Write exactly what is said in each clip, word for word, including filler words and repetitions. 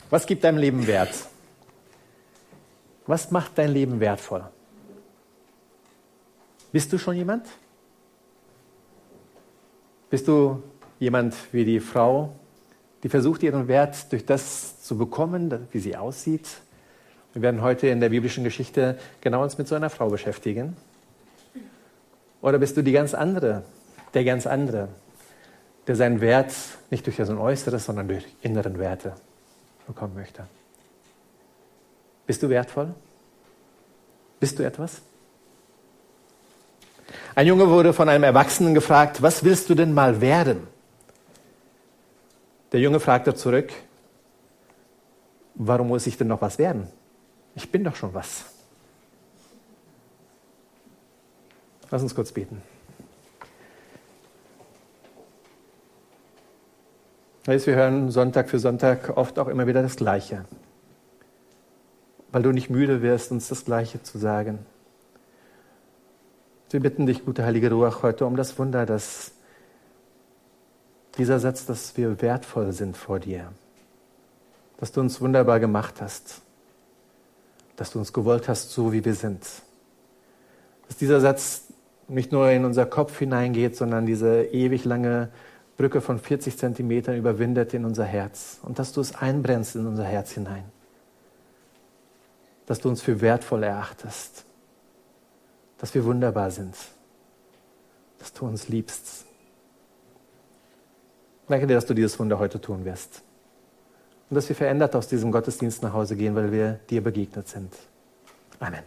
Was gibt deinem Leben Wert? Was macht dein Leben wertvoll? Bist du schon jemand? Bist du jemand wie die Frau, die versucht, ihren Wert durch das zu bekommen, wie sie aussieht? Wir werden heute in der biblischen Geschichte genau uns mit so einer Frau beschäftigen. Oder bist du die ganz andere, der ganz andere, der seinen Wert nicht durch sein Äußeres, sondern durch inneren Werte bekommen möchte? Bist du wertvoll? Bist du etwas? Ein Junge wurde von einem Erwachsenen gefragt, was willst du denn mal werden? Der Junge fragte zurück, warum muss ich denn noch was werden? Ich bin doch schon was. Lass uns kurz beten. Wir hören Sonntag für Sonntag oft auch immer wieder das Gleiche, weil du nicht müde wirst, uns das Gleiche zu sagen. Wir bitten dich, gute Heilige Ruach, heute um das Wunder, dass dieser Satz, dass wir wertvoll sind vor dir, dass du uns wunderbar gemacht hast, dass du uns gewollt hast, so wie wir sind. Dass dieser Satz nicht nur in unser Kopf hineingeht, sondern diese ewig lange Brücke von vierzig Zentimetern überwindet in unser Herz und dass du es einbrennst in unser Herz hinein. Dass du uns für wertvoll erachtest, dass wir wunderbar sind, dass du uns liebst. Danke dir, dass du dieses Wunder heute tun wirst und dass wir verändert aus diesem Gottesdienst nach Hause gehen, weil wir dir begegnet sind. Amen.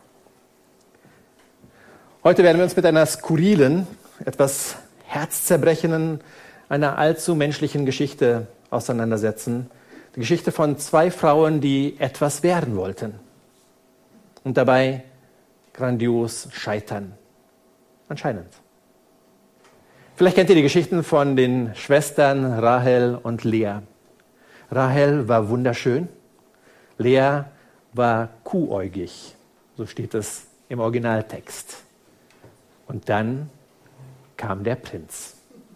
Heute werden wir uns mit einer skurrilen, etwas herzzerbrechenden, einer allzu menschlichen Geschichte auseinandersetzen. Die Geschichte von zwei Frauen, die etwas werden wollten und dabei grandios scheitern. Anscheinend. Vielleicht kennt ihr die Geschichten von den Schwestern Rahel und Lea. Rahel war wunderschön, Lea war kuhäugig. So steht es im Originaltext. Und dann kam der Prinz.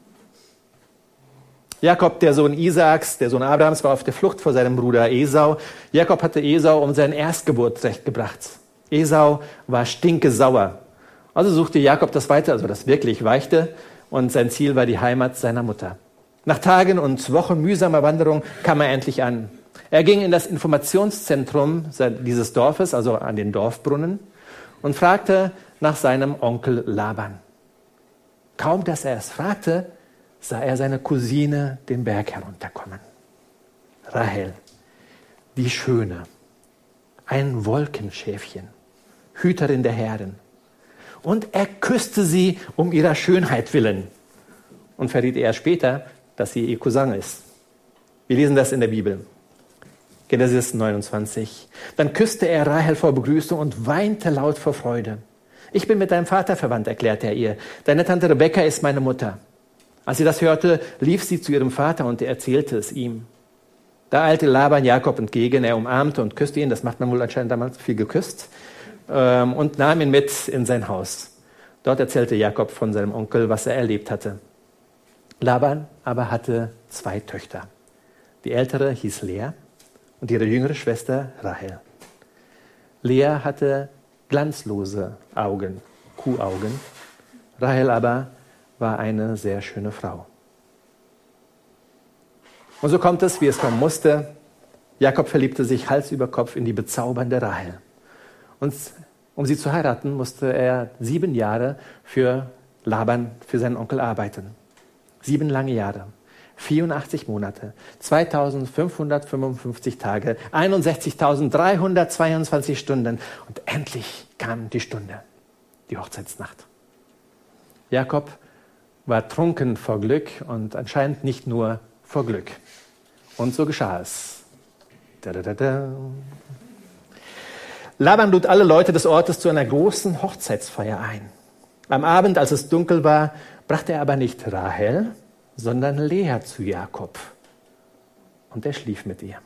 Jakob, der Sohn Isaaks, der Sohn Abrahams, war auf der Flucht vor seinem Bruder Esau. Jakob hatte Esau um sein Erstgeburtsrecht gebracht. Esau war stinkesauer. Also suchte Jakob das Weite, also das wirklich Weichte, und sein Ziel war die Heimat seiner Mutter. Nach Tagen und Wochen mühsamer Wanderung kam er endlich an. Er ging in das Informationszentrum dieses Dorfes, also an den Dorfbrunnen, und fragte nach seinem Onkel Laban. Kaum, dass er es fragte, sah er seine Cousine den Berg herunterkommen. Rahel, die Schöne, ein Wolkenschäfchen, Hüterin der Herden. Und er küsste sie um ihrer Schönheit willen und verriet erst später, dass sie ihr Cousin ist. Wir lesen das in der Bibel. Genesis neunundzwanzig. Dann küsste er Rahel vor Begrüßung und weinte laut vor Freude. Ich bin mit deinem Vater verwandt, erklärte er ihr. Deine Tante Rebekka ist meine Mutter. Als sie das hörte, lief sie zu ihrem Vater und erzählte es ihm. Da eilte Laban Jakob entgegen, er umarmte und küsste ihn, das macht man wohl anscheinend damals viel geküsst, ähm, und nahm ihn mit in sein Haus. Dort erzählte Jakob von seinem Onkel, was er erlebt hatte. Laban aber hatte zwei Töchter. Die ältere hieß Lea und ihre jüngere Schwester Rahel. Lea hatte glanzlose Augen, Kuhaugen. Rahel aber war eine sehr schöne Frau. Und so kommt es, wie es kommen musste. Jakob verliebte sich Hals über Kopf in die bezaubernde Rahel. Und um sie zu heiraten, musste er sieben Jahre für Laban, für seinen Onkel arbeiten. Sieben lange Jahre, vierundachtzig Monate, zweitausendfünfhundertfünfundfünfzig Tage, einundsechzigtausenddreihundertzweiundzwanzig Stunden. Und endlich kam die Stunde, die Hochzeitsnacht. Jakob war trunken vor Glück und anscheinend nicht nur vor Glück. Und so geschah es. Da, da, da, da. Laban lud alle Leute des Ortes zu einer großen Hochzeitsfeier ein. Am Abend, als es dunkel war, brachte er aber nicht Rahel, sondern Lea zu Jakob. Und er schlief mit ihr.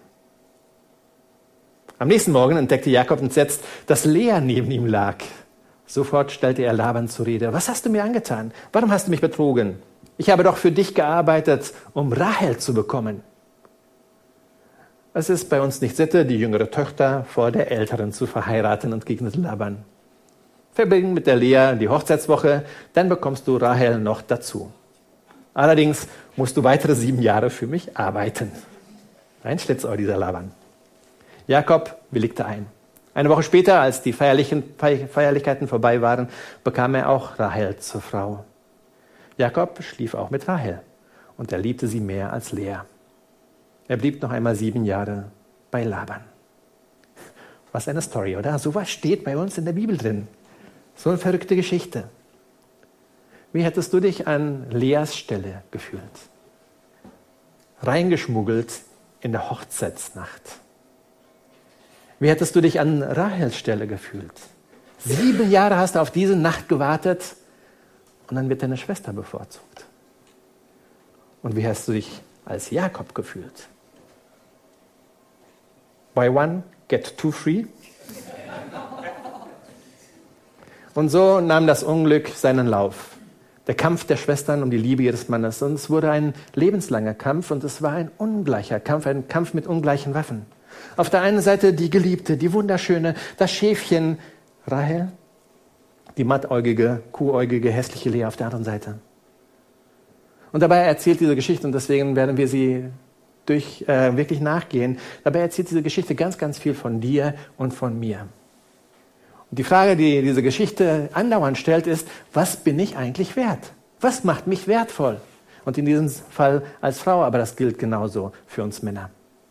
Am nächsten Morgen entdeckte Jakob entsetzt, dass Lea neben ihm lag. Sofort stellte er Laban zur Rede. Was hast du mir angetan? Warum hast du mich betrogen? Ich habe doch für dich gearbeitet, um Rahel zu bekommen. Es ist bei uns nicht Sitte, die jüngere Tochter vor der älteren zu verheiraten, entgegnete Laban. Verbring mit der Lea die Hochzeitswoche, dann bekommst du Rahel noch dazu. Allerdings musst du weitere sieben Jahre für mich arbeiten. Ein Schlitzohr, dieser Laban. Jakob willigte ein. Eine Woche später, als die Feierlichen, Feierlichkeiten vorbei waren, bekam er auch Rahel zur Frau. Jakob schlief auch mit Rahel und er liebte sie mehr als Lea. Er blieb noch einmal sieben Jahre bei Laban. Was eine Story, oder? So was steht bei uns in der Bibel drin. So eine verrückte Geschichte. Wie hättest du dich an Leas Stelle gefühlt? Reingeschmuggelt in der Hochzeitsnacht. Wie hättest du dich an Rahels Stelle gefühlt? Sieben Jahre hast du auf diese Nacht gewartet und dann wird deine Schwester bevorzugt. Und wie hast du dich als Jakob gefühlt? Buy one, get two free. Und so nahm das Unglück seinen Lauf. Der Kampf der Schwestern um die Liebe ihres Mannes. Und es wurde ein lebenslanger Kampf und es war ein ungleicher Kampf, ein Kampf mit ungleichen Waffen. Auf der einen Seite die Geliebte, die wunderschöne, das Schäfchen Rahel, die mattäugige, kuhäugige, hässliche Lea auf der anderen Seite. Und dabei erzählt diese Geschichte, und deswegen werden wir sie durch äh, wirklich nachgehen, dabei erzählt diese Geschichte ganz, ganz viel von dir und von mir. Und die Frage, die diese Geschichte andauernd stellt, ist, was bin ich eigentlich wert? Was macht mich wertvoll? Und in diesem Fall als Frau, aber das gilt genauso für uns Männer.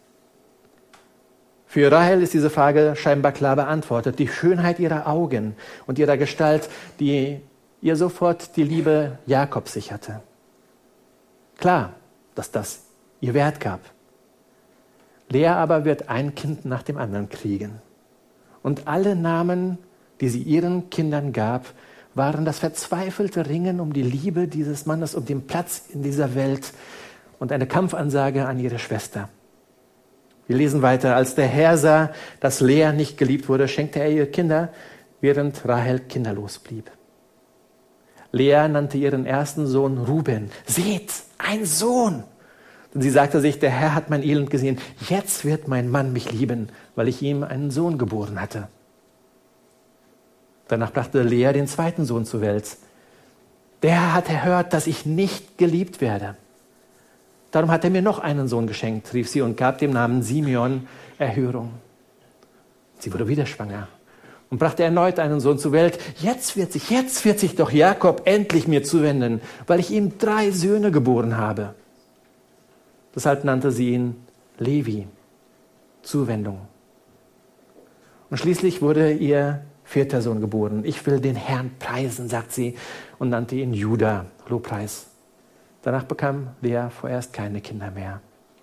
Für Rahel ist diese Frage scheinbar klar beantwortet. Die Schönheit ihrer Augen und ihrer Gestalt, die ihr sofort die Liebe Jakobs sicherte. Klar, dass das ihr Wert gab. Lea aber wird ein Kind nach dem anderen kriegen. Und alle Namen, die sie ihren Kindern gab, waren das verzweifelte Ringen um die Liebe dieses Mannes, um den Platz in dieser Welt und eine Kampfansage an ihre Schwester. Wir lesen weiter. Als der Herr sah, dass Lea nicht geliebt wurde, schenkte er ihr Kinder, während Rahel kinderlos blieb. Lea nannte ihren ersten Sohn Ruben. Seht, ein Sohn! Denn sie sagte sich, der Herr hat mein Elend gesehen. Jetzt wird mein Mann mich lieben, weil ich ihm einen Sohn geboren hatte. Danach brachte Lea den zweiten Sohn zur Welt. Der Herr hat erhört, dass ich nicht geliebt werde. Darum hat er mir noch einen Sohn geschenkt, rief sie und gab dem Namen Simeon Erhörung. Sie wurde wieder schwanger und brachte erneut einen Sohn zur Welt. Jetzt wird sich, jetzt wird sich doch Jakob endlich mir zuwenden, weil ich ihm drei Söhne geboren habe. Deshalb nannte sie ihn Levi, Zuwendung. Und schließlich wurde ihr vierter Sohn geboren. Ich will den Herrn preisen, sagt sie, und nannte ihn Juda, Lobpreis. Danach bekam Lea vorerst keine Kinder mehr.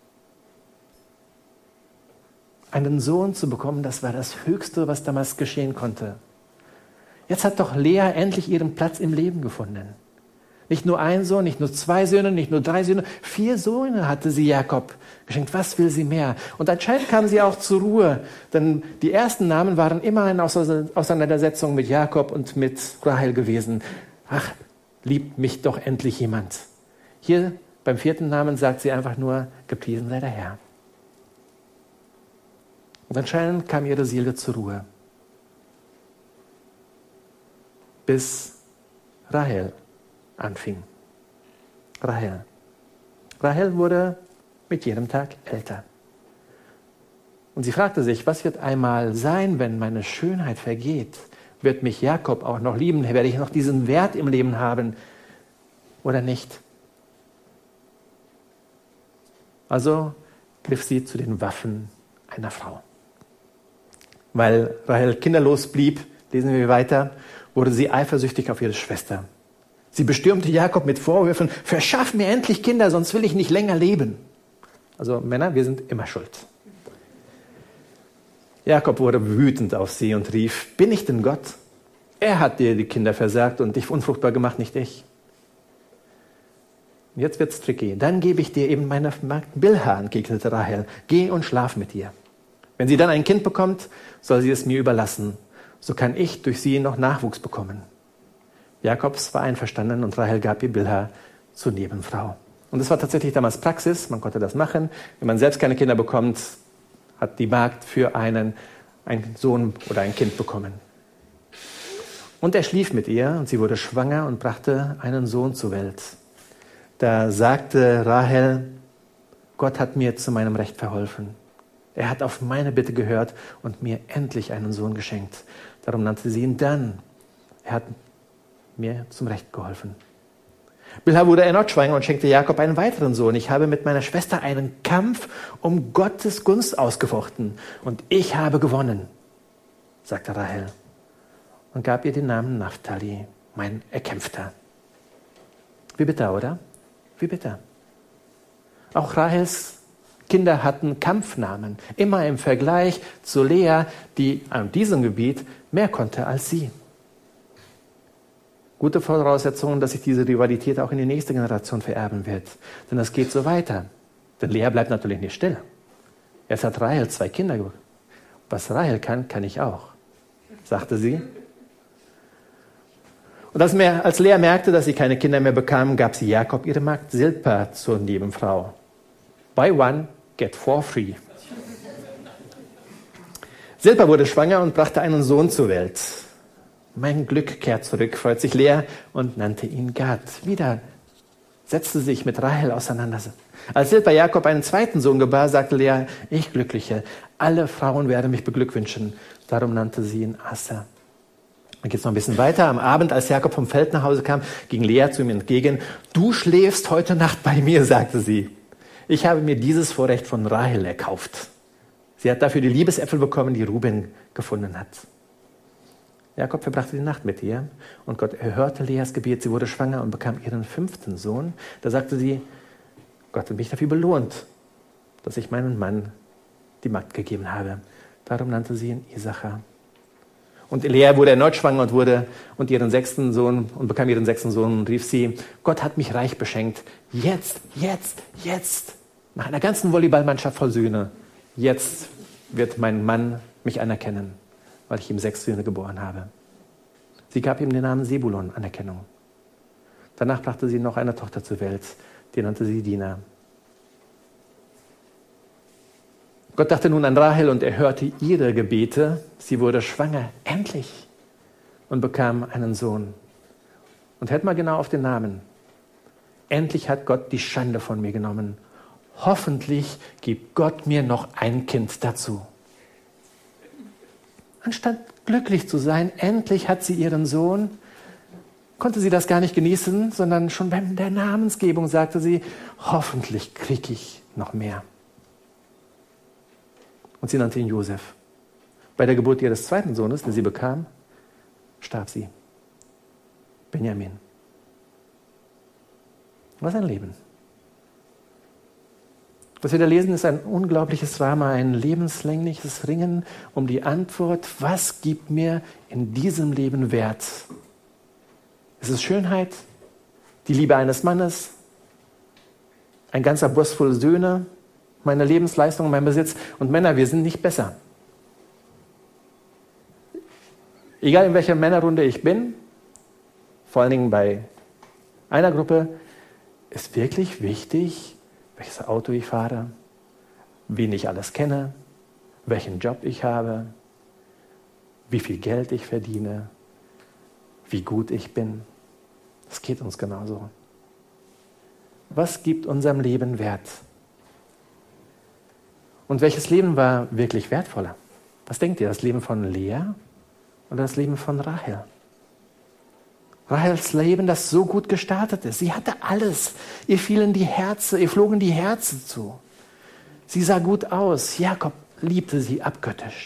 Einen Sohn zu bekommen, das war das Höchste, was damals geschehen konnte. Jetzt hat doch Lea endlich ihren Platz im Leben gefunden. Nicht nur ein Sohn, nicht nur zwei Söhne, nicht nur drei Söhne, vier Söhne hatte sie Jakob geschenkt. Was will sie mehr? Und anscheinend kam sie auch zur Ruhe, denn die ersten Namen waren immer eine Auseinandersetzung mit Jakob und mit Rahel gewesen. Ach, liebt mich doch endlich jemand. Hier beim vierten Namen sagt sie einfach nur, gepriesen sei der Herr. Und anscheinend kam ihre Seele zur Ruhe. Bis Rahel anfing. Rahel. Rahel wurde mit jedem Tag älter. Und sie fragte sich, was wird einmal sein, wenn meine Schönheit vergeht? Wird mich Jakob auch noch lieben? Werde ich noch diesen Wert im Leben haben oder nicht? Also griff sie zu den Waffen einer Frau. Weil Rahel kinderlos blieb, lesen wir weiter, wurde sie eifersüchtig auf ihre Schwester. Sie bestürmte Jakob mit Vorwürfen, verschaff mir endlich Kinder, sonst will ich nicht länger leben. Also Männer, wir sind immer schuld. Jakob wurde wütend auf sie und rief, bin ich denn Gott? Er hat dir die Kinder versagt und dich unfruchtbar gemacht, nicht ich. Jetzt wird's tricky. Dann gebe ich dir eben meine Magd Bilha, entgegnete Rahel. Geh und schlaf mit ihr. Wenn sie dann ein Kind bekommt, soll sie es mir überlassen. So kann ich durch sie noch Nachwuchs bekommen. Jakobs war einverstanden und Rahel gab ihr Bilha zur Nebenfrau. Und das war tatsächlich damals Praxis, man konnte das machen. Wenn man selbst keine Kinder bekommt, hat die Magd für einen, einen Sohn oder ein Kind bekommen. Und er schlief mit ihr und sie wurde schwanger und brachte einen Sohn zur Welt. Da sagte Rahel, Gott hat mir zu meinem Recht verholfen. Er hat auf meine Bitte gehört und mir endlich einen Sohn geschenkt. Darum nannte sie ihn Dan. Er hat mir zum Recht geholfen. Bilha wurde erneut schwanger und schenkte Jakob einen weiteren Sohn. Ich habe mit meiner Schwester einen Kampf um Gottes Gunst ausgefochten und ich habe gewonnen, sagte Rahel und gab ihr den Namen Naphtali, mein Erkämpfter. Wie bitter, oder? Wie bitter. Auch Rahels Kinder hatten Kampfnamen, immer im Vergleich zu Lea, die an diesem Gebiet mehr konnte als sie. Gute Voraussetzungen, dass sich diese Rivalität auch in die nächste Generation vererben wird. Denn das geht so weiter. Denn Lea bleibt natürlich nicht still. Jetzt hat Rahel zwei Kinder. Was Rahel kann, kann ich auch, sagte sie. Und als, mehr, als Lea merkte, dass sie keine Kinder mehr bekam, gab sie Jakob ihre Magd Silpa zur Nebenfrau. Buy one, get four free. Silpa wurde schwanger und brachte einen Sohn zur Welt. Mein Glück kehrt zurück, freut sich Lea und nannte ihn Gad. Wieder setzte sich mit Rahel auseinander. Als Silpa Jakob einen zweiten Sohn gebar, sagte Lea, ich Glückliche, alle Frauen werden mich beglückwünschen. Darum nannte sie ihn Aser. Dann geht es noch ein bisschen weiter. Am Abend, als Jakob vom Feld nach Hause kam, ging Lea zu ihm entgegen. Du schläfst heute Nacht bei mir, sagte sie. Ich habe mir dieses Vorrecht von Rahel erkauft. Sie hat dafür die Liebesäpfel bekommen, die Ruben gefunden hat. Jakob verbrachte die Nacht mit ihr und Gott erhörte Leas Gebet. Sie wurde schwanger und bekam ihren fünften Sohn. Da sagte sie, Gott hat mich dafür belohnt, dass ich meinem Mann die Magd gegeben habe. Darum nannte sie ihn Isachar. Und Lea wurde erneut schwanger und wurde und ihren sechsten Sohn und bekam ihren sechsten Sohn und rief sie, Gott hat mich reich beschenkt. Jetzt, jetzt, jetzt, nach einer ganzen Volleyballmannschaft voll Söhne, jetzt wird mein Mann mich anerkennen, weil ich ihm sechs Söhne geboren habe. Sie gab ihm den Namen Sebulon, Anerkennung. Danach brachte sie noch eine Tochter zur Welt, die nannte sie Dina. Gott dachte nun an Rahel und er hörte ihre Gebete. Sie wurde schwanger, endlich, und bekam einen Sohn. Und hört mal genau auf den Namen. Endlich hat Gott die Schande von mir genommen. Hoffentlich gibt Gott mir noch ein Kind dazu. Anstatt glücklich zu sein, endlich hat sie ihren Sohn, konnte sie das gar nicht genießen, sondern schon bei der Namensgebung sagte sie, hoffentlich kriege ich noch mehr. Und sie nannte ihn Josef. Bei der Geburt ihres zweiten Sohnes, den sie bekam, starb sie. Benjamin. Was ein Leben. Was wir da lesen, ist ein unglaubliches Drama, ein lebenslängliches Ringen um die Antwort, was gibt mir in diesem Leben Wert? Ist es Schönheit, die Liebe eines Mannes, ein ganzer Bus voll Söhne, meine Lebensleistung, mein Besitz? Und Männer, wir sind nicht besser. Egal in welcher Männerrunde ich bin, vor allen Dingen bei einer Gruppe, ist wirklich wichtig, welches Auto ich fahre, wen ich alles kenne, welchen Job ich habe, wie viel Geld ich verdiene, wie gut ich bin. Das geht uns genauso. Was gibt unserem Leben Wert? Und welches Leben war wirklich wertvoller? Was denkt ihr, das Leben von Lea oder das Leben von Rahel? Rahels Leben, das so gut gestartet ist. Sie hatte alles. Ihr fielen die Herzen, ihr flogen die Herzen zu. Sie sah gut aus. Jakob liebte sie abgöttisch.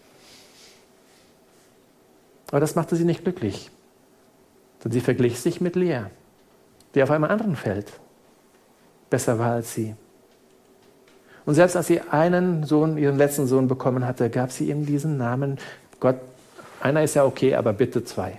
Aber das machte sie nicht glücklich. Denn sie verglich sich mit Lea, die auf einem anderen Feld besser war als sie. Und selbst als sie einen Sohn, ihren letzten Sohn bekommen hatte, gab sie ihm diesen Namen. Gott, einer ist ja okay, aber bitte zwei.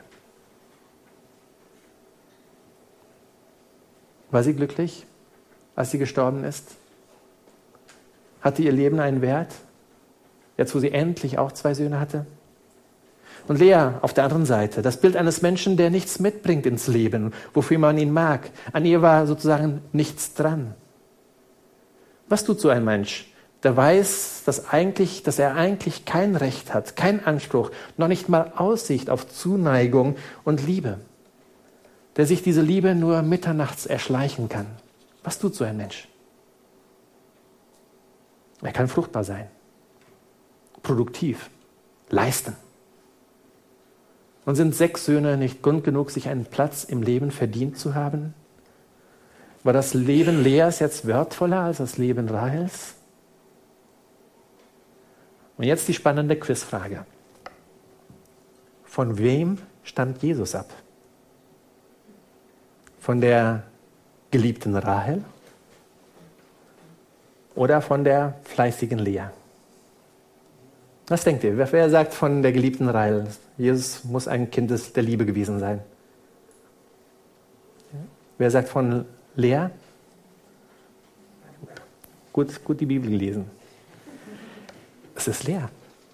War sie glücklich, als sie gestorben ist? Hatte ihr Leben einen Wert, jetzt wo sie endlich auch zwei Söhne hatte? Und Lea auf der anderen Seite, das Bild eines Menschen, der nichts mitbringt ins Leben, wofür man ihn mag. An ihr war sozusagen nichts dran. Was tut so ein Mensch, der weiß, dass, eigentlich, dass er eigentlich kein Recht hat, keinen Anspruch, noch nicht mal Aussicht auf Zuneigung und Liebe, der sich diese Liebe nur mitternachts erschleichen kann. Was tut so ein Mensch? Er kann fruchtbar sein, produktiv, leisten. Und sind sechs Söhne nicht Grund genug, sich einen Platz im Leben verdient zu haben? War das Leben Leas jetzt wertvoller als das Leben Rahels? Und jetzt die spannende Quizfrage. Von wem stammt Jesus ab? Von der geliebten Rahel oder von der fleißigen Lea? Was denkt ihr? Wer sagt von der geliebten Rahel? Jesus muss ein Kind der Liebe gewesen sein. Wer sagt von Lea? Gut, gut die Bibel gelesen. Es ist Lea.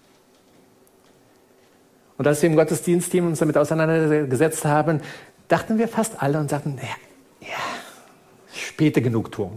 Und als wir im Gottesdienstteam uns damit auseinandergesetzt haben, dachten wir fast alle und sagten, ja, ja, späte Genugtuung.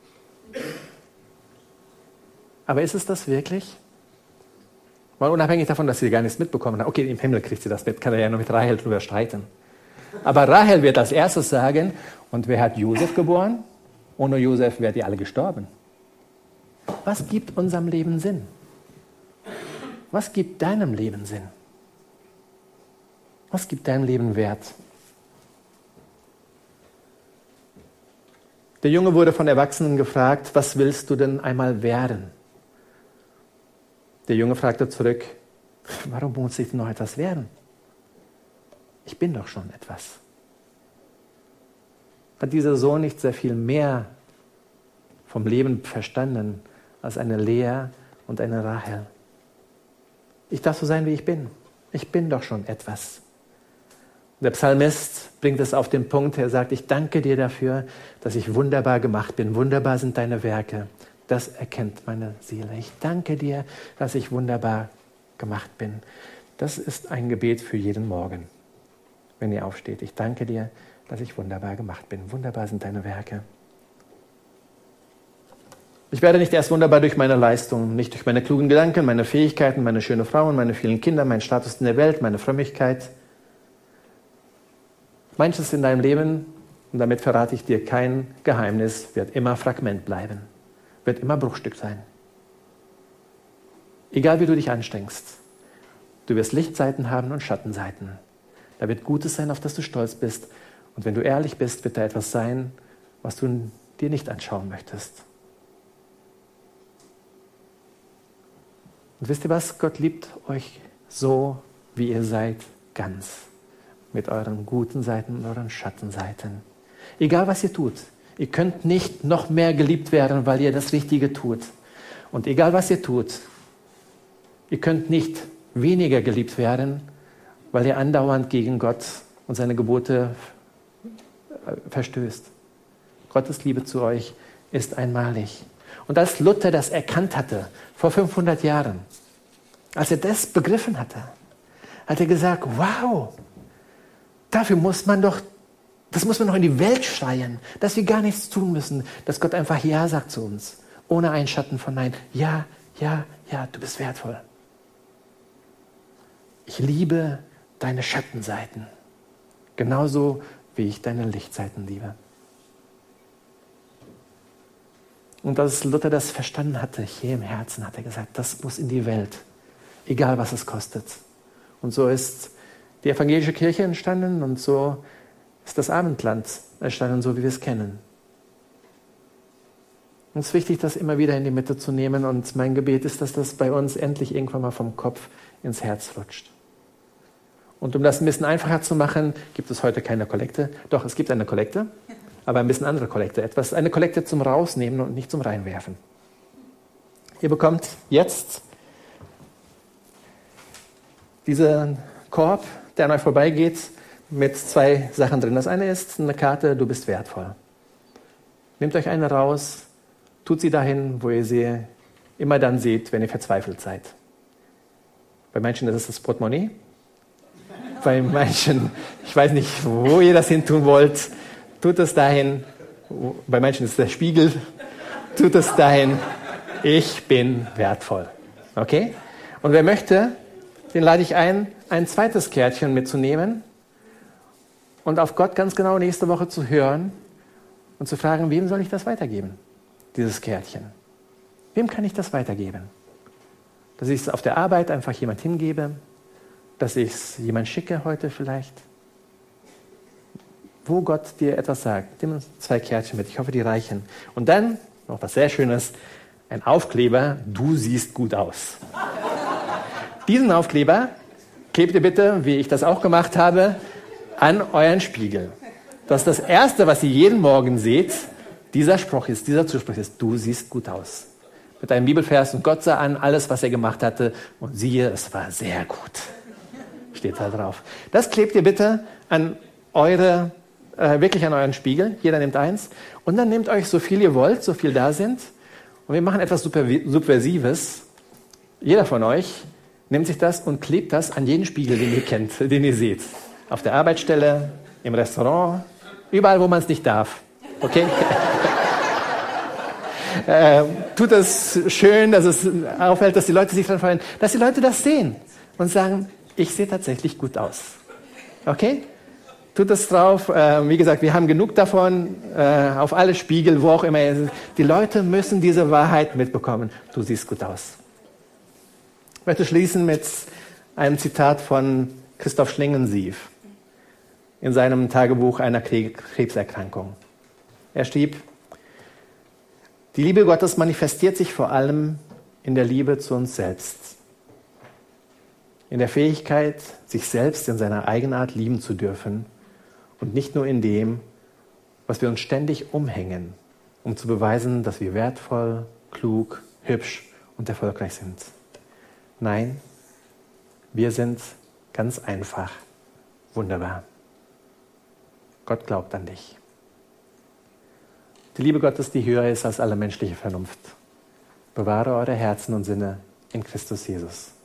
Aber ist es das wirklich? Mal unabhängig davon, dass sie gar nichts mitbekommen hat. Okay, im Himmel kriegt sie das mit, kann er ja nur mit Rahel drüber streiten. Aber Rahel wird als erstes sagen, und wer hat Josef geboren? Ohne Josef wärt ihr alle gestorben. Was gibt unserem Leben Sinn? Was gibt deinem Leben Sinn? Was gibt deinem Leben Wert? Der Junge wurde von Erwachsenen gefragt, was willst du denn einmal werden? Der Junge fragte zurück, warum muss ich noch etwas werden? Ich bin doch schon etwas. Hat dieser Sohn nicht sehr viel mehr vom Leben verstanden als eine Lea und eine Rahel? Ich darf so sein, wie ich bin. Ich bin doch schon etwas. Der Psalmist bringt es auf den Punkt, er sagt, ich danke dir dafür, dass ich wunderbar gemacht bin. Wunderbar sind deine Werke. Das erkennt meine Seele. Ich danke dir, dass ich wunderbar gemacht bin. Das ist ein Gebet für jeden Morgen, wenn ihr aufsteht. Ich danke dir, dass ich wunderbar gemacht bin. Wunderbar sind deine Werke. Ich werde nicht erst wunderbar durch meine Leistung, nicht durch meine klugen Gedanken, meine Fähigkeiten, meine schöne Frauen, meine vielen Kinder, meinen Status in der Welt, meine Frömmigkeit. Manches in deinem Leben, und damit verrate ich dir kein Geheimnis, wird immer Fragment bleiben, wird immer Bruchstück sein. Egal wie du dich anstrengst, du wirst Lichtseiten haben und Schattenseiten. Da wird Gutes sein, auf das du stolz bist. Und wenn du ehrlich bist, wird da etwas sein, was du dir nicht anschauen möchtest. Und wisst ihr was? Gott liebt euch so, wie ihr seid, ganz. Mit euren guten Seiten und euren Schattenseiten. Egal, was ihr tut. Ihr könnt nicht noch mehr geliebt werden, weil ihr das Richtige tut. Und egal, was ihr tut, ihr könnt nicht weniger geliebt werden, weil ihr andauernd gegen Gott und seine Gebote verstößt. Gottes Liebe zu euch ist einmalig. Und als Luther das erkannt hatte, vor fünfhundert Jahren, als er das begriffen hatte, hat er gesagt, wow, dafür muss man doch, das muss man doch in die Welt schreien, dass wir gar nichts tun müssen, dass Gott einfach Ja sagt zu uns, ohne einen Schatten von Nein. Ja, ja, ja, du bist wertvoll. Ich liebe deine Schattenseiten, genauso wie ich deine Lichtseiten liebe. Und als Luther das verstanden hatte, hier im Herzen, hat er gesagt, das muss in die Welt, egal was es kostet. Und so ist die evangelische Kirche entstanden und so ist das Abendland entstanden, so wie wir es kennen. Und es ist wichtig, das immer wieder in die Mitte zu nehmen und mein Gebet ist, dass das bei uns endlich irgendwann mal vom Kopf ins Herz rutscht. Und um das ein bisschen einfacher zu machen, gibt es heute keine Kollekte. Doch, es gibt eine Kollekte, aber ein bisschen andere Kollekte. Etwas, eine Kollekte zum Rausnehmen und nicht zum Reinwerfen. Ihr bekommt jetzt diesen Korb, der an euch vorbeigeht, mit zwei Sachen drin. Das eine ist eine Karte, du bist wertvoll. Nehmt euch eine raus, tut sie dahin, wo ihr sie immer dann seht, wenn ihr verzweifelt seid. Bei manchen ist es das Portemonnaie. Bei manchen, ich weiß nicht, wo ihr das hin tun wollt, tut es dahin. Bei manchen ist es der Spiegel. Tut es dahin. Ich bin wertvoll. Okay? Und wer möchte, den lade ich ein, ein zweites Kärtchen mitzunehmen und auf Gott ganz genau nächste Woche zu hören und zu fragen, wem soll ich das weitergeben, dieses Kärtchen? Wem kann ich das weitergeben? Dass ich es auf der Arbeit einfach jemand hingebe, dass ich es jemand schicke heute vielleicht. Wo Gott dir etwas sagt, nimm zwei Kärtchen mit, ich hoffe, die reichen. Und dann, noch was sehr Schönes, ein Aufkleber, du siehst gut aus. Diesen Aufkleber klebt ihr bitte, wie ich das auch gemacht habe, an euren Spiegel. Das ist das Erste, was ihr jeden Morgen seht, dieser Spruch ist, dieser Zuspruch ist, du siehst gut aus. Mit einem Bibelvers, und Gott sah an alles, was er gemacht hatte, und siehe, es war sehr gut. Steht da drauf. Das klebt ihr bitte an eure, äh, wirklich an euren Spiegel. Jeder nimmt eins. Und dann nehmt euch so viel ihr wollt, so viel da sind. Und wir machen etwas Subversives. Jeder von euch nimmt sich das und klebt das an jeden Spiegel, den ihr kennt, den ihr seht. Auf der Arbeitsstelle, im Restaurant, überall, wo man es nicht darf. Okay? äh, tut es schön, dass es auffällt, dass die Leute sich daran freuen, dass die Leute das sehen und sagen, ich sehe tatsächlich gut aus. Okay? Tut es drauf. Äh, wie gesagt, wir haben genug davon, äh, auf alle Spiegel, wo auch immer. Die Leute müssen diese Wahrheit mitbekommen. Du siehst gut aus. Ich möchte schließen mit einem Zitat von Christoph Schlingensief in seinem Tagebuch einer Krebserkrankung. Er schrieb, die Liebe Gottes manifestiert sich vor allem in der Liebe zu uns selbst. In der Fähigkeit, sich selbst in seiner Eigenart lieben zu dürfen und nicht nur in dem, was wir uns ständig umhängen, um zu beweisen, dass wir wertvoll, klug, hübsch und erfolgreich sind. Nein, wir sind ganz einfach wunderbar. Gott glaubt an dich. Die Liebe Gottes, die höher ist als alle menschliche Vernunft. Bewahre eure Herzen und Sinne in Christus Jesus.